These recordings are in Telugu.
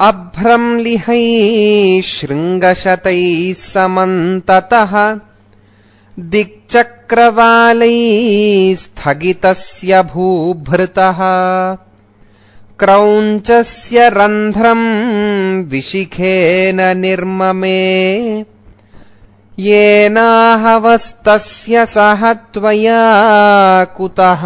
అభ్రంలిహైః శృంగశతైః సమంతతః దిక్చక్రవాలైః స్థగితస్య భూభృతః క్రౌంచస్య రంధ్రం విశిఖేన నిర్మమే येनाहवस्तस्य सह त्वया कुतः।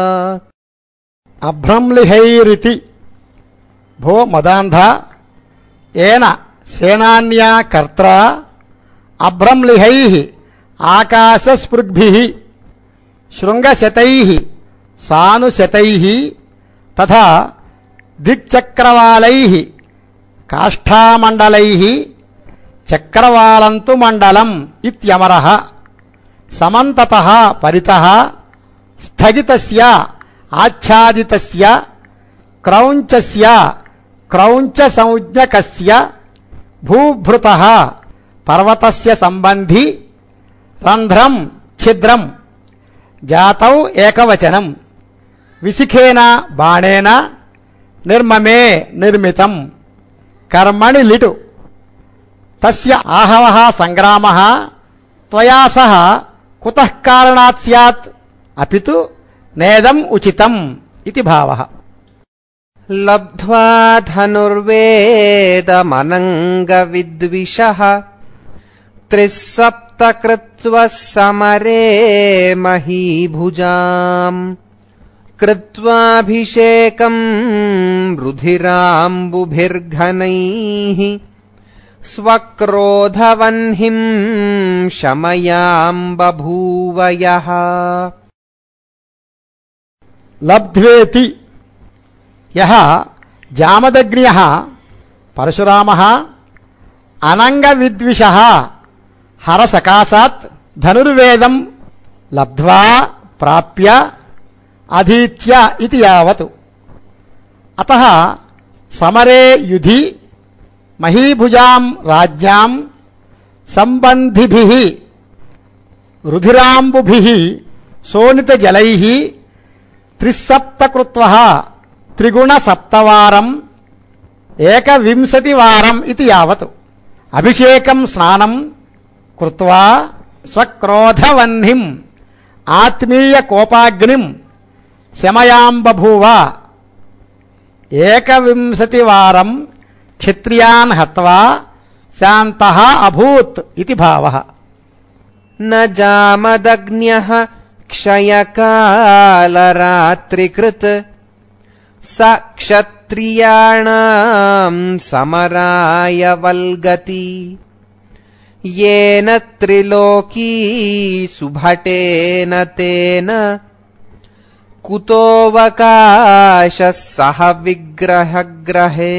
अभ्रंलिहैरिति भो मदान्ध येन सेनान्या कर्त्रा अभ्रंलिहैः आकाशस्पृग्भिः शृंगशतैः सानुशतैः तथा दिक्चक्रवालैः काष्ठामण्डलैः चक्रवालंतु मंडलम इत्यमरः समन्ततः परितः स्थगितस्य आच्छादितस्य क्रौञ्चस्य क्रौञ्चसंज्ञकस्य भूभृतः पर्वतस्य संबंधी रंध्रम छिद्रम जातौ एकवचनम विशिखेन बाणेन निर्ममे निर्मितं कर्मणि लिटु तस्य आहवः संग्रामः त्वया सह कुतः कारणात् स्यात् अपितु नेदम् उचितम् इति भावः। लब्ध्वा धनुर्वेदमनङ्गविद्विषः त्रिसप्त कृत्वा समरे महीभुजाम् कृत्वाभिषेकम् रुधिराम्बुभिर्घनैः स्वक्रोधवह्निं शमयां बभूव यः। लब्ध्वेति यः जामदग्न्यः परशुरामः अनङ्गविद्विषः हरसकाशात् धनुर्वेदं लब्ध्वा प्राप्य अधीत्य इति यावत्। अतः समरे युधि महीभुजां राज्ञां संबंधिभिः रुधिराम्बुभिः शोणितजलैः त्रिसप्तकृत्वः त्रिगुणसप्तवारम् एकविंशतिवारम् इति यावत् अभिषेकं स्नानं कृत्वा स्वक्रोधवह्निम् आत्मीयकोपाग्निं शमयां बभूव। एकविंशतिवारम् क्षत्रियान् हत्वा शान्तः अभूत् इति भावः। न जामदग्न्यः क्षयकालरात्रिकृत् स क्षत्रियाणां समराय वल्गति येन त्रिलोकी सुभटेन तेन कुतोऽवकाशः सह विग्रहग्रहे।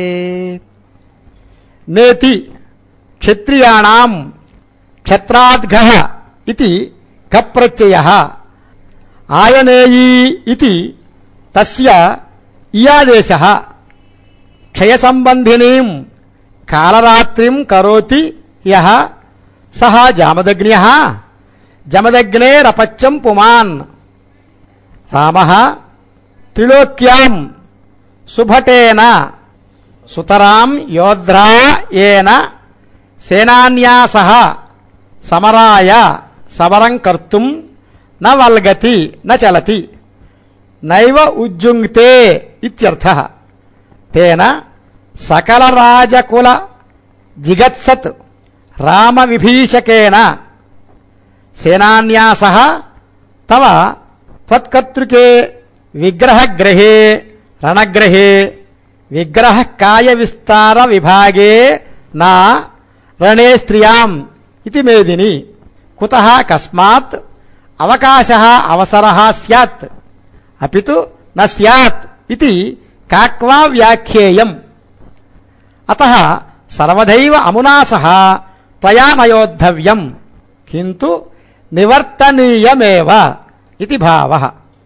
नेति क्षत्रियाणां क्षत्राद्घः इति घप्रत्ययः आयनेयी इति तस्य इयादेशः क्षयसंबन्धिनीं कालरात्रिं करोति यः सः जामदग्न्यः जमदग्नेरपच्यं पुमान्। रामः त्रिलोक्यां सुभटेन सुतरां योद्ध्रा येन सेनान्या सह समराय समरं कर्तुं न वल्गति न चलति नैव उज्जुङ्क्ते इत्यर्थः। तेन सकलराजकुल जिगत्सत् रामविभीषकेन सेनान्या सह तव त्वत्कर्तृके विग्रहग्रहे रणग्रहे विग्रह काय विस्तार विभागे न रणे स्त्रियाम् इति मेदिनी कुतः कस्मात् अवकाशः अवसरः स्यात् अपितु न स्यात् इति काक्वा व्याख्येयम्। अतः सर्वदैव अमुना सह त्वया न योद्धव्यम् किन्तु निवर्तनीयमेव इति भावः।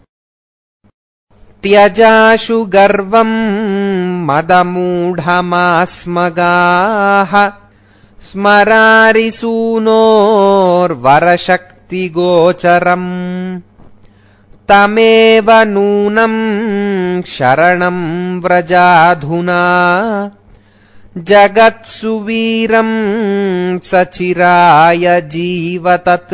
त्यजाशु गर्वं मदमूढमास्मगाः स्मरारिसूनोर्वरशक्तिगोचरम् तमेव नूनं शरणं व्रजाधुना జగత్సువీరం సచిరాయ జీవతత్.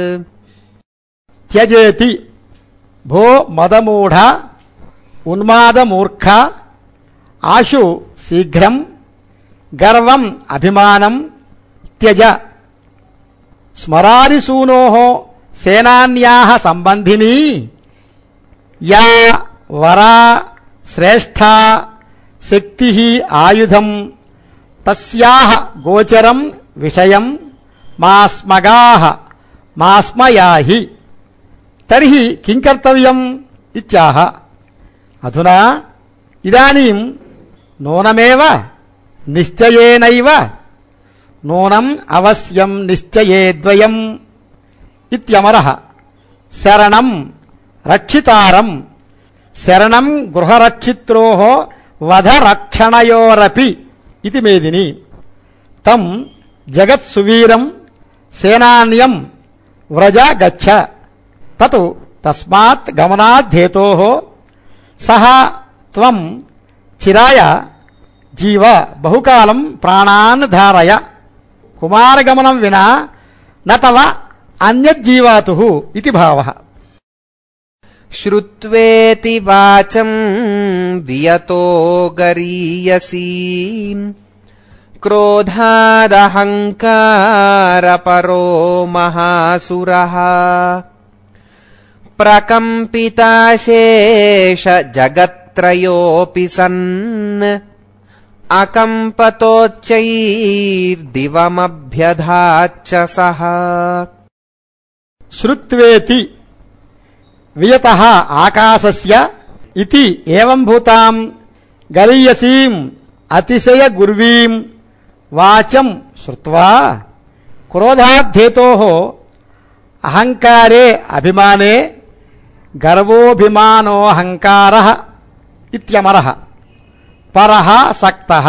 త్యజేతి భో మదమూఢ ఉన్మాదమూర్ఖ ఆశు శీఘ్రం గర్వం అభిమానం త్యజ. స్మరారిసూనోః సేనాన్యాః సంబంధినీ యా వరా శ్రేష్ఠా శక్తిః ఆయుధం తస్యాః గోచరం విషయం మాస్మగాః మాస్మయాహి తర్హి కిం కర్తవ్యం ఇత్యాహ. అధునా ఇదానీం నూనమేవ నిశ్చయేనైవ నూనం అవశ్యం నిశ్చయే ద్వయం ఇత్యమరః. శరణం రక్షితారం శరణం గృహరక్షిత్రోః వధరక్షణయోరపి ఇతి మేదిని. తం జగత్సువీరం సేనాన్యం వ్రజ గచ్చ. తత్ తస్మాత్ గమనాద్ధేతోః సహ త్వం చిరాయ జీవ బహుకాలం ప్రాణాన్ ధారయ. కుమారగమనం వినా నతవ అన్యజ్జీవాతుః ఇతి భావః. శ్రుత్వేతి వాచం వియతో గరీయసీ క్రోధాదహంకారపరో మహాసురః ప్రకంపితాశేష జగత్రయోపి సన్ అకంపతోచ్చైర్దివమభ్యధాచ్చ సః. శ్రుత్వేతి వియతః ఆకాశస్య ఇతి ఏవం భూతాం గరీయసీం అతిశయ గుర్వీం వాచం శ్రుత్వా క్రోధాద్ధేతోః అహంకారే అభిమానే గర్వోభిమానోహంకారః ఇత్యమరః. పరః సక్తః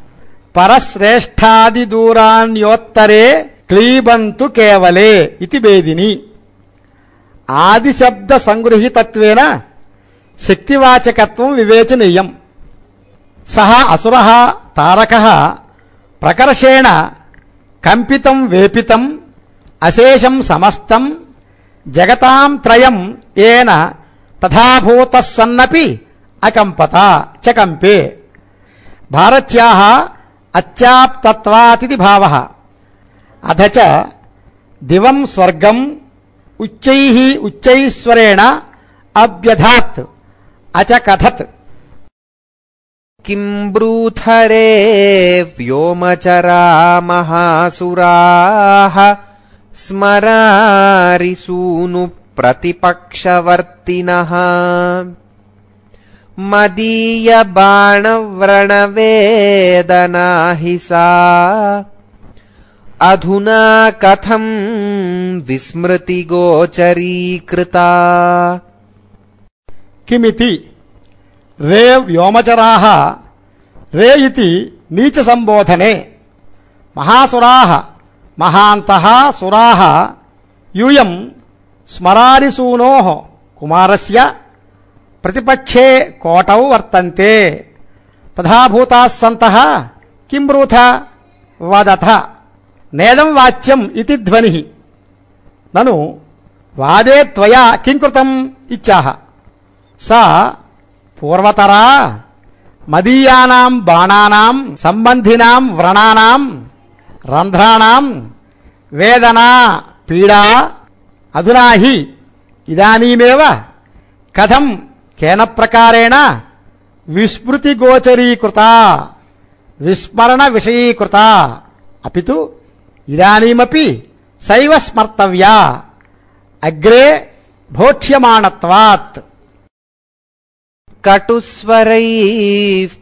పరశ్రేష్ఠాదిదూరాన్యోత్తరే క్లీబంతు కేవలే ఇతి భేదిని. ఆదిశబ్ద సంగృహీతత్వేన శక్తివాచకత్వం వివేచనీయం. సహ అసురః తారకః ప్రకర్షేణ కంపితం వేపితం అశేషం సమస్తం జగతాం త్రయం ఏన తథాభూతః సన్నపి అకంపత చ కంపే. భారత్యాః అత్యాప్తత్వాతిథి భావః. అథ చ దివం స్వర్గం ఉచ్చైః ఉచ్చైశ్వరేణ అభ్యధాత్ అచకథత్. కిం బ్రూథరే వ్యోమచరా మహాసురాః స్మరారిసూను ప్రతిపక్షవర్తినః మదీయ బాణవ్రణవేదనా హి సా అధునా కథం విస్మృతిగోచరీకృతా. కిమితి రే వ్యోమచరాః రే ఇతి నీచ సంబోధనే మహాసురాః మహాంతః సురాః యూయం స్మరారిసూనోః కుమారస్య ప్రతిపక్షే కోటౌ వర్తంతే తథాభూతాః సంతః కిం బ్రూథ వదథ నేదం వాచ్యం ఇతి ధ్వనిః. నను వాదే త్వయా కిం కృతం ఇత్యాహ. సా పూర్వతరా మదీయానాం బాణానాం సంబంధినాం వ్రణానాం రంధ్రాణాం వేదనా పీడా అధునా హి ఇదానీమేవ కథం కేన ప్రకారేణ విస్మృతిగోచరీకృత విస్మరణ విషయీకృత అపితు ఇదానీమపి సైవ స్మర్తవ్యా అగ్రే భోక్ష్యమాణత్వాత్. కటుస్వరైః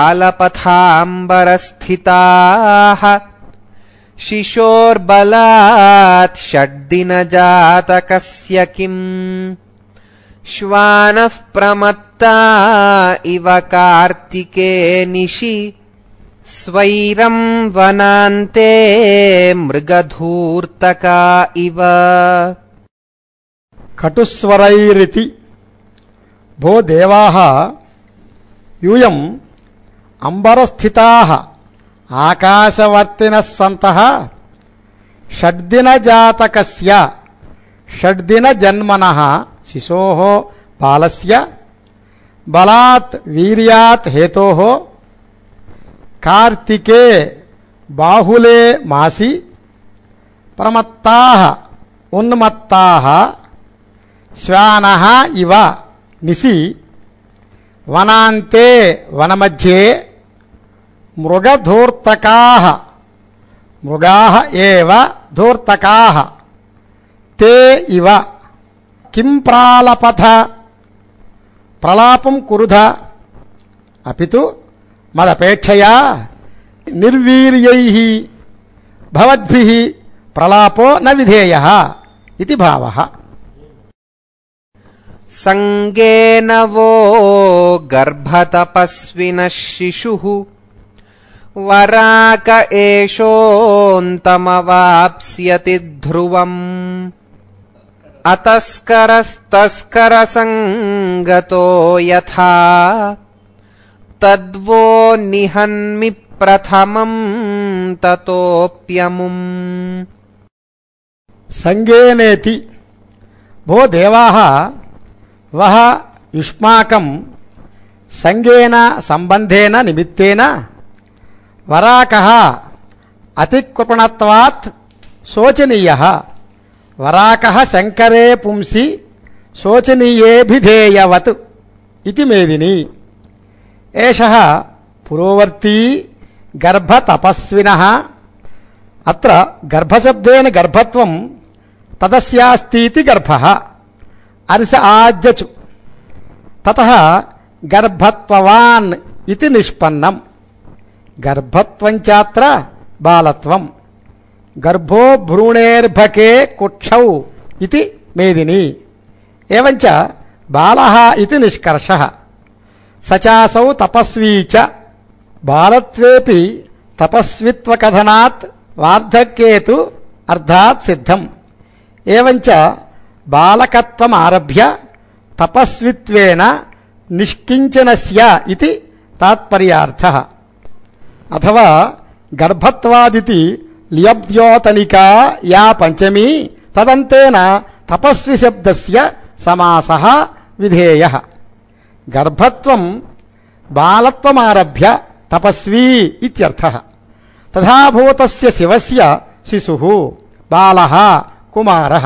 ప్రాలపథాంబరస్థితాః శిశోర్బలాత్ షడ్దినజాతకస్య కిం శ్వానః ప్రమత్తా ఇవ కార్తికే నిశి స్వైరం వనాంతే మృగధూర్తకా ఇవ. కటుస్వరైరితి భో దేవాః యూయం అంబరస్థితాః ఆకాశవర్తినః సంతః షడ్దినజాతకస్య షడ్దినజన్మనః శిశోః బాలస్య బలాత్ వీర్యాత్ హేతోః కార్తికే బాహులే మాసి ప్రమత్తాః ఉన్మత్తాః శ్వానః ఇవ నిసి వనాంతే వనమధ్యే మృగధూర్తకాః మృగాః ఏవ ధూర్తకాః తే ఇవ కిం ప్రాలపథ ప్రలాపం కురుధ అపితు మదపేక్షయా నిర్వీర్యైః భవద్భిః ప్రలాపో న విధేయః ఇతి భావః. సంగేన వో గర్భతపస్వినః శిశుః వరాక ఏషోऽन्तమవాప్స్యతి ధ్రువం అతస్కరస్తస్కరసంగతో యథా తద్వో నిహన్మి ప్రథమం తతోప్యముం. సంగేనేతి భో దేవాః వహ యుష్మాకం సంగేన సంబంధేన నిమిత్తేన వరాకః అతికృపణత్వాత్ శోచనీయః. వరాకః శంకరే పుంసి శోచనీయేభిధేయవత్ ఇతి మేదిని. ఏషః పురోవర్తీ గర్భతపస్వినః. అత్ర గర్భశబ్దేన గర్భత్వం తదస్యాస్तीति గర్భః అర్ష ఆజ్జచు తతః గర్భత్వవాన్ ఇతి నిష్పన్నం. గర్భత్వం చాత్ర బాలత్వం. గర్భో భ్రూణేర్భకే కుక్షౌ ఇతి మేదిని. ఏవంచ బాలః ఇతి నిష్కర్షః. సచాసౌ తపస్వీ చ బాలత్వేపి తపస్విత్వకథనాత్ వార్ధక్యేతు అర్థాత్ సిద్ధం. ఏవంచ బాలకత్వమారభ్య తపస్విత్వేన నిష్కించనస్య ఇతి తాత్పర్యార్థః. అథవా గర్భత్వాదితి లియబ్ద్యోతనికా యా పంచమీ తదంతేన తపస్వి శబ్దస్య సమాసః విధేయః. గర్భత్వం బాలత్వమారభ్య తపస్వీ ఇత్యర్థః. తథాభూతస్య శివస్య శిశుః బాలః కుమారః.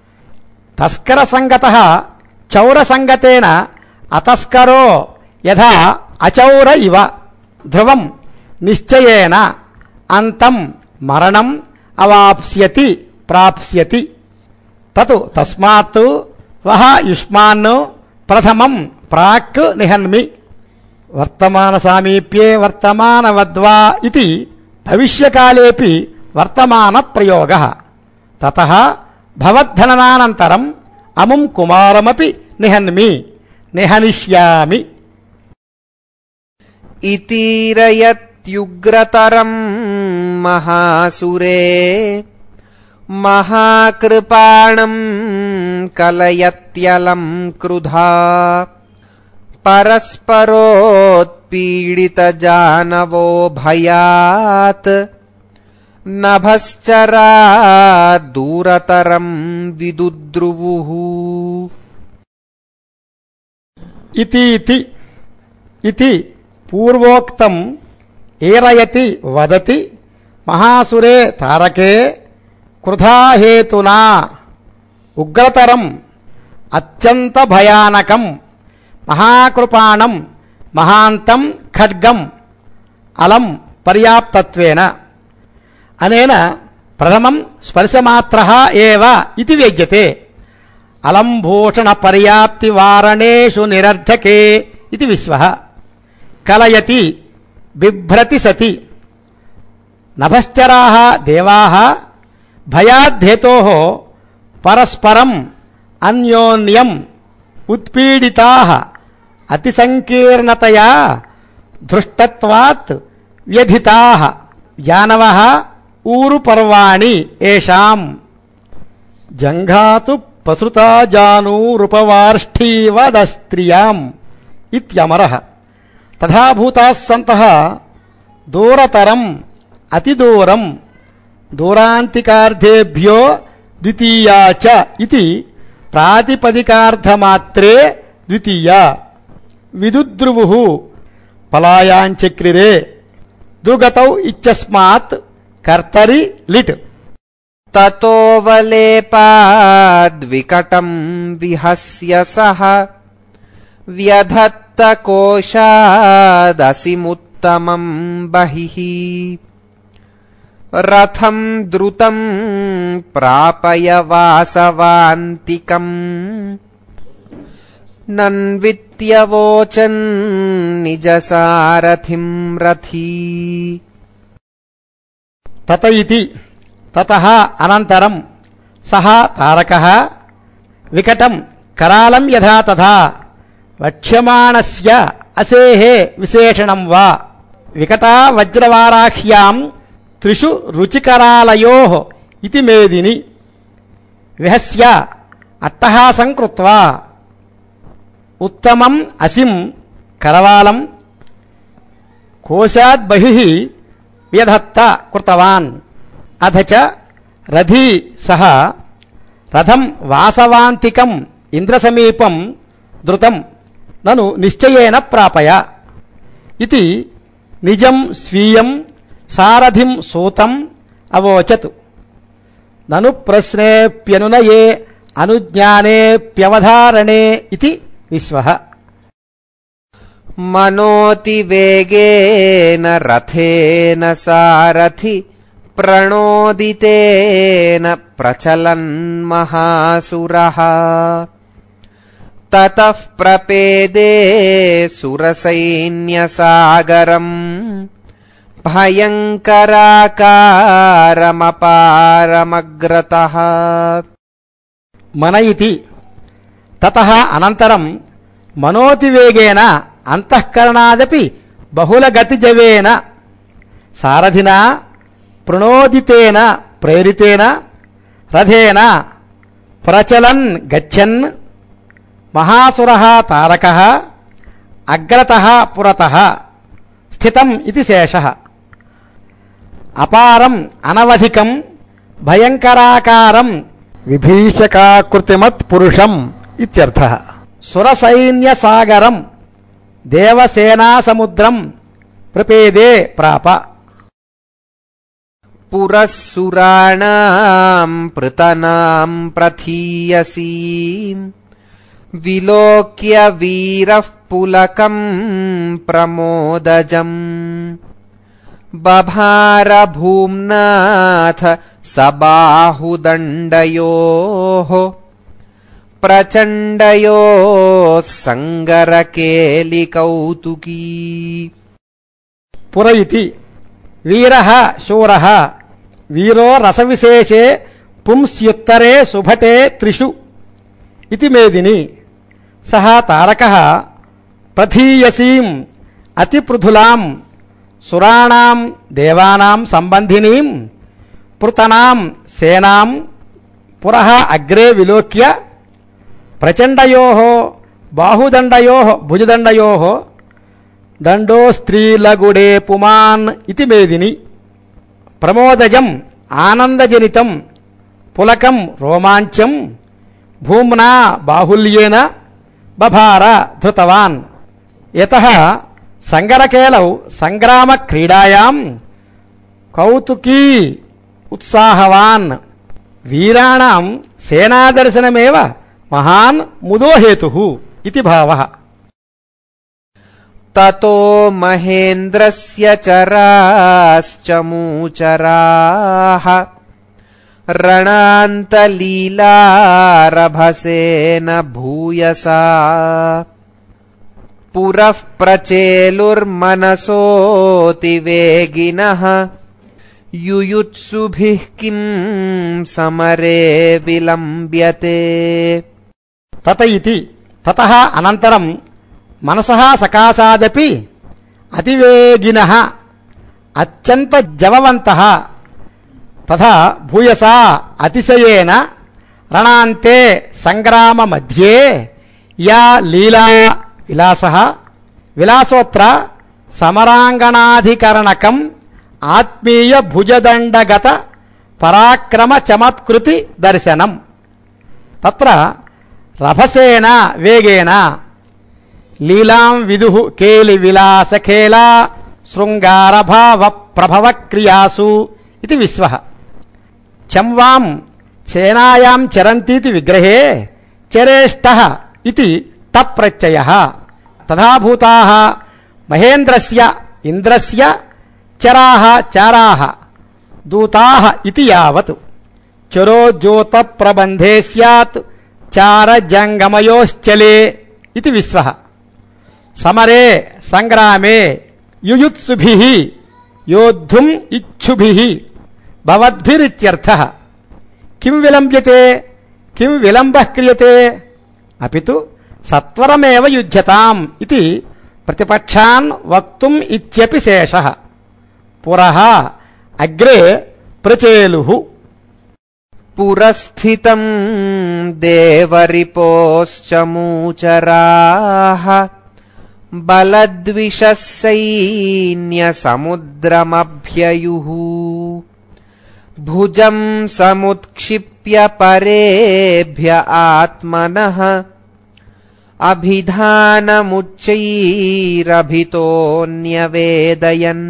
తస్కరసంగతః చౌరసంగతేన అతస్కరో యథా అచౌర ఇవ ధ్రువం నిశ్చయేన అంతం మరణం అవాప్స్యతి ప్రాప్స్యతి. తతు తస్మాత్ వహ యుష్మాన్ ప్రథమం ప్రాక్ నిహన్మి. వర్తమాన సామీప్యే వర్తమానవద్వా ఇది భవిష్యకాలేపి వర్తమాన ప్రయోగః. తతః భవద్ధననానంతరం అముం కుమారమపి నిహన్మి నిహనిష్యామి. ఇతీరయత్యుగ్రతరం మహాసురే మహాకృపాణం కలయత్యలం క్రుధా పరస్పరోత్పీడితజానవో భయాత్ నభశ్చరా దూరతరం విదుద్రువుః. ఇతి ఇతి పూర్వోక్తం ఏరయతి వదతి మహాసురే తారకే క్రుధాహేతునా ఉగ్రతరం అత్యంత భయానకం మహాకృపాణం మహాంతం ఖడ్గం అలం పర్యాప్తత్వేన. అనేన ప్రథమం స్పర్శమాత్రః ఏవ ఇతి వేద్యతే. అలం భూషణ పర్యాప్తి వారణేషు నిరర్ధకే ఇది విశ్వః. కలయతి బిభ్రతి సతి నభశ్చరాః దేవాః భయాద్ధేతోః పరస్పరం అన్యోన్యం ఉత్పీడితాః అతిసంకీర్ణతయా ధృష్టత్వాత్ వ్యధితాః జానవః ఊరు పర్వాణి ఏషాం. జంఘాతు పసృతా జానూరుపవార్ష్ఠీవదస్త్రియాం ఇత్యమరః. తథాభూతాः సంతః దూరతరం అతి దూరం దూరాంతికార్థేభ్యో ద్వితీయా చ ఇది ప్రాతిపదికార్థమాత్రే ద్వితీయా విదుద్రువు పలాయాంచక్రిరే దుర్గతౌ ఇత్యస్మాత్ కర్తరి లిట్ తతోవలేపాద్వికటం విహస్య సహ వ్యధత్త కోశాదసిముత్తమం బహిః రథం ద్రుతం ప్రాపయ వాసవాంతికం నన్విత్యవోచన్ నిజసారథిం రథీ. తత ఇతి తతః అనంతరం సహ తారకః వికటం కరాళం యథా తథా వక్ష్యమాణస్య అసేః విశేషణం వా వికటా వజ్రవారాహ్యాం త్రిషు రుచికరాలయోః ఇతి మేదిని విహస్య అట్టహాసం కృత్వా ఉత్తమం అసిం కరవాలం కోశాద్ బహిః వ్యధత్త కృతవాన్ అథ చ రథీ సహ రథం వాసవాంతికం ఇంద్రసమీపం ద్రుతం నను నిశ్చయేన ప్రాపయ ఇతి నిజం స్వీయం సారథిం సూతం అవోచత్. నను ప్రశ్నేప్యనునయే అనుజ్ఞానేప్యవధారణే ఇతి విశ్వః. మనోతి వేగేన రథేన సారథి ప్రణోదితేన ప్రచలన్ మహాసురః తతః ప్రపేదే సురసైన్యసాగరం భయంకరాకారమపారమగ్రతః. మన ఇతి తతః అనంతరం మనోతివేగేన అంతఃకరణాదపి బహుళగతిజవేన సారథినా ప్రణోదితేన ప్రేరితేన రథేన ప్రచలన్ గచ్చన్ మహాసురః తారకః అగ్రతః పురతః స్థితం ఇది శేషః. అపారం అనవధికం భయంకరాకారం విభీషకాకృతిమత్ పురుషం ఇత్యర్థః. సురసైన్యసాగరం దేవసేనాసముద్రం ప్రపేదే ప్రాప. పురస్సురాణాం పృతనాం ప్రథీయసీం విలోక్య వీరః పులకం ప్రమోదజం బభార భూమ్నాథ సబాహుదండయోః ప్రచండయోః సంగరకేలికౌతుకీ. పుర ఇతి వీరః శూరః వీరో రసవిశేషే పుంస్యుత్తరే సుభటే త్రిషు ఇతి మేదిని సహ తారకః ప్రథీయసీం అతిపృథులాం సురాణాం దేవానాం సంబంధినీం పృతనాం సేనాం పురః అగ్రే విలోక్య ప్రచండయోః బాహుదండయోః భుజదండయోః దండో స్త్రీలగుడే పుమాన్ ఇతి మేదిని ప్రమోదజం ఆనందజనితం పులకం రోమాంచం భూమ్నా బాహుల్యేన బభార ధృతవాన్. యతః సంగరకేలౌ సంగ్రామ క్రీడాయాం కౌతుకీ ఉత్సాహవాన్ వీరాణాం సేనాదర్శనమేవ మహాన్ ముదో హేతుః ఇతి భావః. తతో మహేంద్రస్య చరాశ్చమూచరాః రణాంతలీలారభసేన భూయసా పురః ప్రచేలుర్మనసోతివేగినః యుయుత్సుభిః కిం సమరే విలంబ్యతే. తత ఇతి తతః అనంతరం మనసః సకాశాదపి అతివేగినః అత్యంత జవవంతః తథా భూయసా అతిశయేన రణాంతే సంగ్రామ మధ్యే యా లీలా విలాసః విలాసోత్ర సమరాంగణాధికరణకం ఆత్మీయ భుజదండగత పరాక్రమ చమత్కృతి దర్శనం. తత్ర రభసేన వేగేన లీలాం విదుః కేలి విలాస ఖేలా శృంగార భావ ప్రభవ క్రియాసు ఇది విశ్వః. చంవాం సేనాయాం చరంతీతి విగ్రహే చరేష్టః ఇది టప్ ప్రత్యయః. తథాభూతాః మహేంద్రస్య ఇంద్రస్య చరాః చారాః దూతాః ఇతి యావత్. చరో జ్యోత ప్రబంధే స్యాత్ చార జంగమయోశ్చలే ఇది విశ్వః. సమరే సంగ్రామే యుయుత్సుభిః యోద్ధుం ఇచ్ఛుభిః భవద్భిరిత్యర్థః. కిం విలంబ్యతే కిం విలంబః క్రియతే అపితు సత్వరమేవ యుధ్యతాం ఇది ప్రతిపక్షాన్ వక్తుం ఇత్యపి శేషః. పురః అగ్రే ప్రచేలుః. పురస్థితం దేవరిపోశ్చమూచరాః బలద్విషः సైన్యసముద్రమభ్యయుః భుజం సముత్క్షిప్య పరేభ్య ఆత్మనః అభిధానముచ్చైరభితోన్యవేదయన్.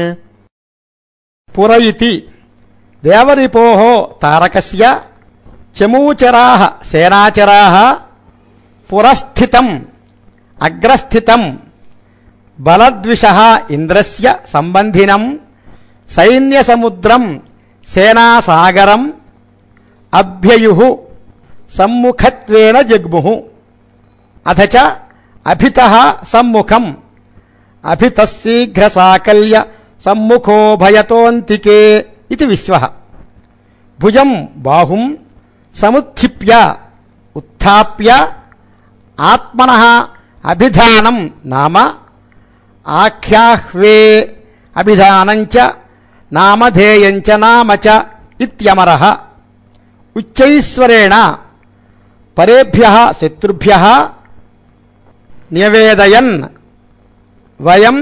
పుర ఇతి దేవరిపోః తారకస్య చమూచరాః సేనాచరాః పురస్థితం అగ్రస్థితం బలద్విషః ఇంద్రస్య సంబంధినం సైన్యసముద్రం సేనాసాగరం అభ్యయుః సమ్ముఖత్వేన జగ్ముః. అథ చ అభితః సమ్ముఖం అభితః శీఘ్రసాకల్య సమ్ముఖో భయతోంతికే ఇది విశ్వః. భుజం బాహుం సముత్క్షిప్య ఉత్థాప్య ఆత్మనః అభిధానం నామ ఆఖ్యాహ్వే అభిధానంచ నామధేయంచ నామ చ ఇత్యమరః. ఉచ్చైశ్వరేణ పరేభ్యః శత్రుభ్యః న్యవేదయన్ వయం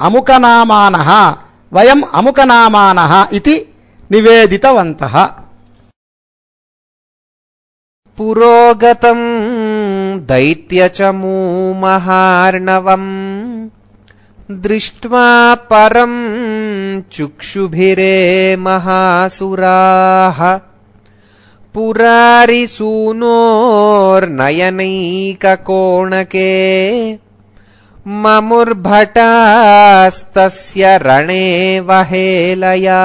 అముకనామానః ఇది నివేదితవంతః. పురోగతం దైత్యచమూమహార్ణవం దృష్ట్వా పరం చుక్షుభిరే మహాసురాః పురారిసూనోర్నయనైకకోణకే మముర్భటాస్తస్య రణే వహేలయా.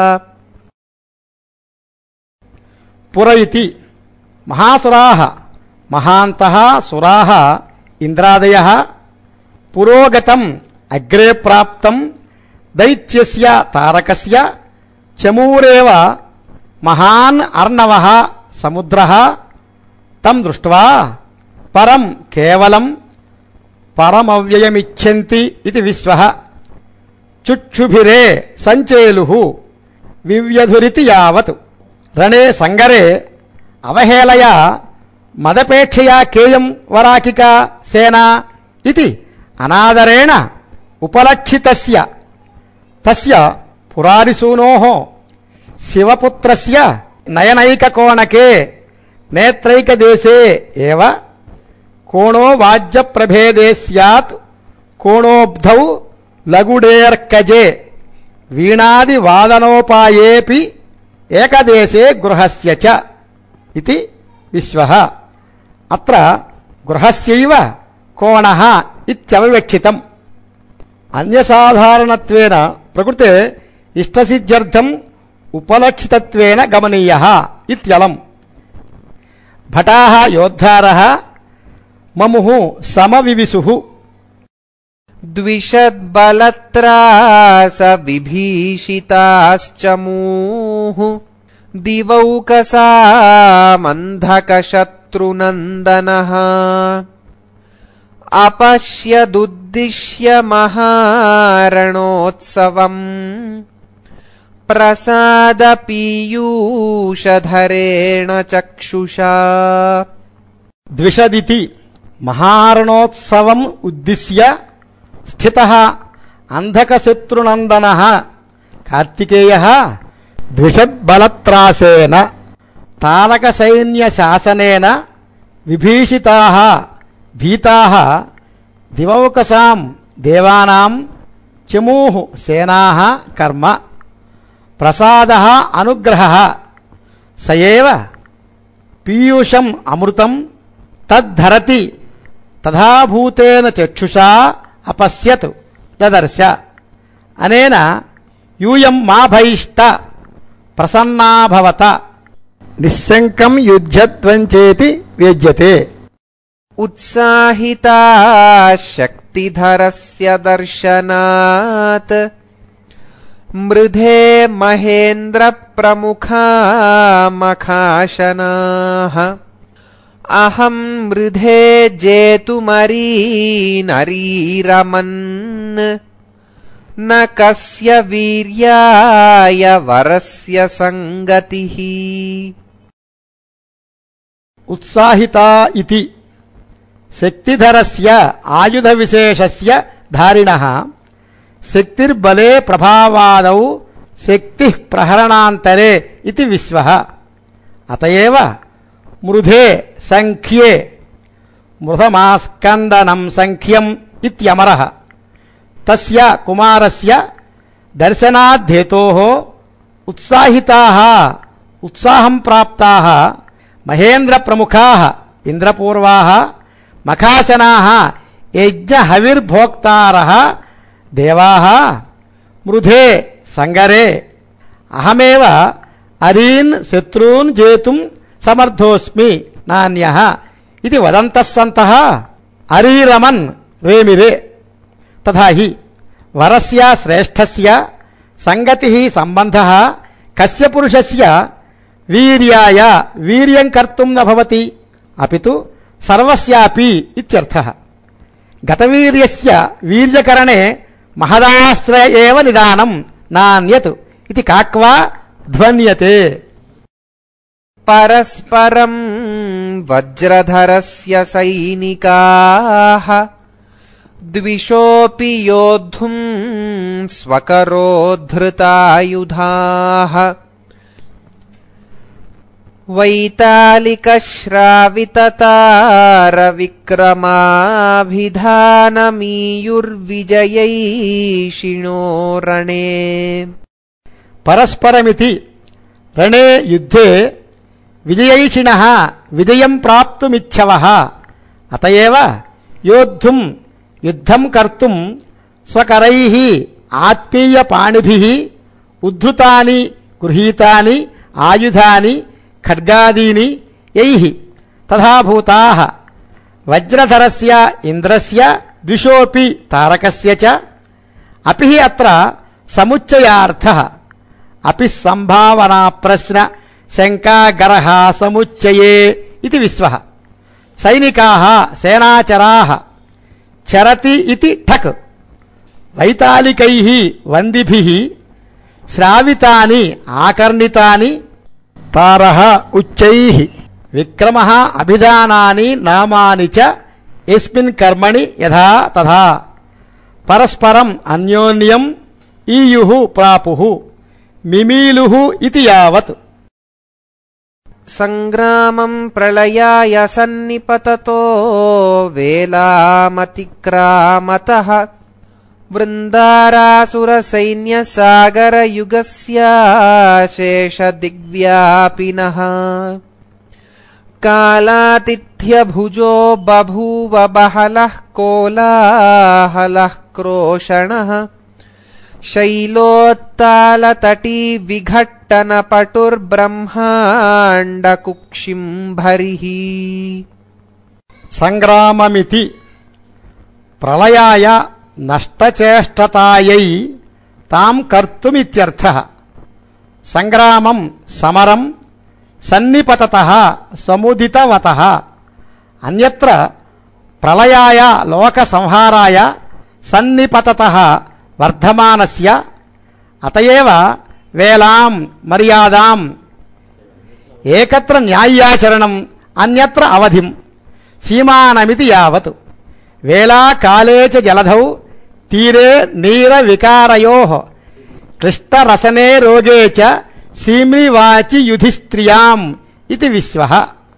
పుర ఇతి మహాసురాః మహాంతః సురాః ఇంద్రాదయః పురోగతం అగ్రే ప్రాప్తం దైత్యస్య తారకస్య చమూరేవ మహాన్ అర్ణవః సముద్రః తం దృష్ట్వా పరం కేవలం పరమవ్యయమిచ్ఛంతి ఇది విశ్వః. చుక్షుభిరే సంచేలుః వివ్యధురితి యావత్. రణే సంగరే అవహేళయా మదపేక్షయా కేయం వరాకికా సేనా ఇది అనాదరేణ ఉపలక్షితస్య తస్య పురారిసూనోః శివపుత్రస్య నయనైకకోణకే నేత్రైకదేశే ఏవ కోణో వాజ్యప్రభేదే స్యాత్ కోణోబ్ధౌ లగుడేర్కజే వీణాది వాదనోపాయేపి ఏకదేశే గృహస్య చ ఇది విశ్వః. అత్ర గృహస్యైవ కోణః ఇత్యవవేక్షితం. అన్యసాధారణత్వేన ప్రకృతే ఇష్టసిద్ధ్యర్థం ఉపలక్షితత్వేన గమనీయః ఇత్యలం. భటాః యోద్ధారः మముః సమవివిశుః. ద్విషద్బలత్రాస విభీషితాశ్చమూః దివౌకసామంధకశత్రునందనః అపశ్యదుద్దిశ్య మహారణోత్సవం ప్రసాదపీయూషధరేణ చక్షుషా. ద్విషదితి మహారణోత్సవం ఉద్దిశ్య స్థితః అంధకశత్రునందనః కార్తికేయః ద్విషద్బలత్రాసేన తారకసైన్యశాసనేన విభీషితాః భీతాః దివౌకసాం దేవానాం చమూః సేనాః కర్మ ప్రసాదః అనుగ్రహః సయేవ పీయూషం అమృతం తద్ధరతి తథాభూతేన చక్షుషా అపశ్యత్ దదర్శ అనేన యూయం మా భయిష్ట ప్రసన్నాభవత నిశ్శంకం యుధ్యత్వంచేతి వేద్యతే. उत्साहिता शक्तिधरस्य दर्शनात् मृधे महेन्द्रप्रमुखा मखाशनाः अहं मृधे जेतुमरीनरीरमन् न कस्य वीर्याय वरस्य संगतिः. उत्साहिता इति శక్తిధరస్య ఆయుధ విశేషస్య ధారిణః శక్తిర్బలే ప్రభావాదౌ శక్తి ప్రహరణాంతరే ఇది విశ్వః అతయేవ మృధే సంఖ్యే మృధమాస్కందనం సంఖ్యం ఇత్యమరః తస్య కుమారస్య దర్శనాద్ధేతోః ఉత్సాహితాః ఉత్సాహం ప్రాప్తాః మహేంద్ర ప్రముఖాః ఇంద్రపూర్వాః మఖాసనాః యజ్ఞహవిర్భోక్తారః దేవాః మృధే సంగరే అహమేవ అరీన్ శత్రూన్ జేతుం సమర్థోస్మి నాన్యః ఇది వదంతః సంతః అరీరమన్ రేమిరే. తథా హి వరస్య శ్రేష్ఠస్య సంగతిః సంబంధః కస్య పురుషస్య వీర్యాయ వీర్యం కర్తుం న భవతి అపితు సర్వస్యాపి ఇత్యర్థః. గతవీర్యస్య వీర్యకరణే మహదాశ్రయ ఏవ నిదానం నాన్యత్ ఇది కాక్వా ధ్వన్యతే. పరస్పరం వజ్రధరస్య సైనికాః ద్విషోపి యోద్ధుం స్వకరోద్ధృతాయుధాః వైతాళికశ్రావితతారవిక్రమాభిధానమీయుర్విజయైషిణో రణే. పరస్పరమితి రణే యుద్ధే విజయైషిణః విజయం ప్రాప్తుమిచ్చవః అతయేవ యోద్ధుం యుద్ధం కర్తుం స్వకరైః ఆత్మీయపాణిభిః ఉద్ధృతాని గృహీతాని ఆయుధాని ఖడ్గాదీని యైః తథాభూతాః వజ్రధరస్య ఇంద్రస్య ద్విషోపి తారకస్య చ అపి అత్ర సముచ్చయార్థః అపి సంభావనా ప్రశ్న శంకాగరః సముచ్చయే ఇది విశ్వః. సైనికాః సేనాచరాః చరతి ఇతి ఠక్ వైతాళికైః వందిభిః శ్రావితాని ఆకర్ణితాని తారః ఉచ్చైః విక్రమః అభిధానాని నామాని చ యస్మిన్ కర్మణి యథా తథా పరస్పరం అన్యోన్యం ఈయుః ప్రాపుః మిమీలుః ఇతి యావత్. సంగ్రామం ప్రళయాయ సన్నిపతతో వేలామతిక్రామతః వృందారాసురసైన్యసాగరయుగస్యాశేషదిగ్వ్యాపినః కాలాతిథ్యభుజో బభూవ బహలః కోలాహలః క్రోషణః శైలోత్తాలతటీ విఘట్టనపటుర్బ్రహ్మాండకుక్షింభరిః. సంగ్రామమితి ప్రళయాయ నష్టచేష్టతాయై తాం కర్తుమిత్యర్థః. సంగ్రామం సమరం సన్నిపతతః సముదితవతః. అన్యత్ర ప్రళయాయ లోక సంహారాయ సన్నిపతతః వర్ధమానస్య అతయేవ వేలాం మర్యాదాం ఏకత్ర న్యాయ్యాచరణం అన్యత్ర అవధిం సీమానమితి యావత్. వేళా కాలే చ జలధౌ తీరే నీర వికారయోః క్లిష్టరసనే రోగే చ సీమ్నివాచి యుధిస్త్రియాం ఇది విశ్వః.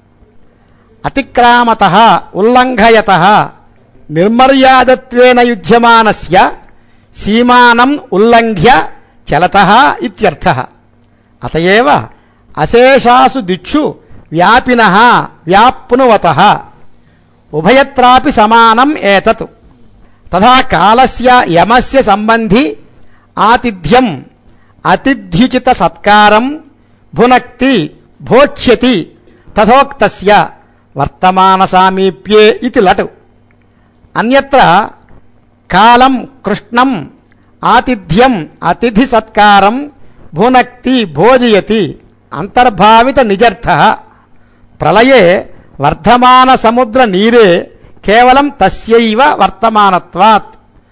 అతిక్రామతః ఉల్లంఘయతః నిర్మర్యాదత్వేన యుధ్యమానస్య సీమానం ఉల్లంఘ్య చలతః ఇత్యర్థః. అతయేవ అశేషాసు దిక్షు వ్యాపినః వ్యాప్నువతః ఉభయత్రాపి సమానం ఏతత్. తథా కాలస్య యమస్య సంబంధి ఆతిథ్యం అతిథ్యుచిత సత్కారం భునక్తి భోక్ష్యతి తథోక్తస్య వర్తమాన సామీప్యే ఇతి లట్. అన్యత్ర కాలం కృష్ణం ఆతిథ్యం అతిథి సత్కారం భునక్తి భోజయతి అంతర్భావిత నిజర్థః. ప్రళయే వర్ధమాన సముద్ర నీరే కేవలం తస్యైవ వర్తమానత్వాత్.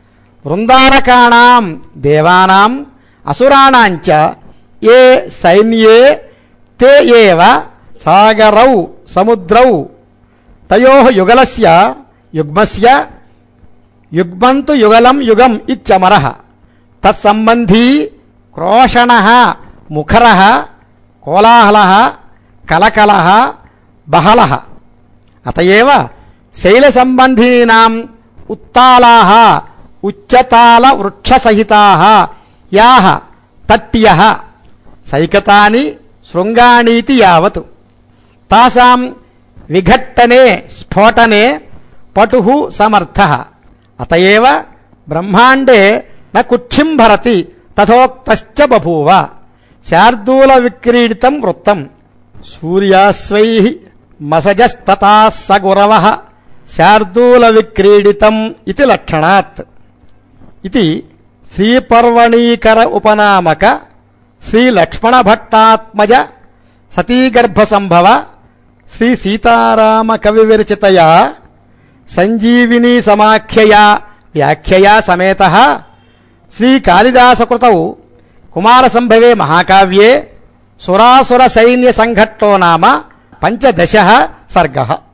వృందారకాణాం దేవానాం అసురాణాంచ ఏ సైన్యే తే ఏవ సాగరౌ సముద్రౌ తయోః యుగలస్య యుగ్మస్య యుగ్మంతు యుగలం యుగం ఇత్యమరః. తత్సంబంధీ క్రోషణః ముఖరః కోలాహలః కలకలః బహలః. అతయేవ శైలసంబంధీనాం ఉత్తాలాః ఉచ్చతాల వృక్షసహితాః యాః తట్యః సైకతాని శృంగాణీతి యావత్. తాసాం విఘట్టనే స్ఫోటనే పటుః సమర్థః. అతయేవ బ్రహ్మాండే న కుక్షింభరతి తథోక్తశ్చ బభూవ. శార్దూల విక్రీడితం వృత్తం సూర్యాస్వైః మసజస్తతా సగురవః శార్దూల విక్రీడితం ఇతి లక్షణాత్. ఇది శ్రీపర్వణీకర ఉపనామక శ్రీ లక్ష్మణ భట్టాత్మజ సతీగర్భ సంభవ శ్రీ సీతారామ కవి విరచితయా సంజీవినీ సమాఖ్యయా వ్యాఖ్యయా సమేతః శ్రీ కాళిదాసకృతౌ కుమార సంభవే మహాకావ్యే సురాసుర సైన్య సంఘట్టో నామ 15 సర్గః.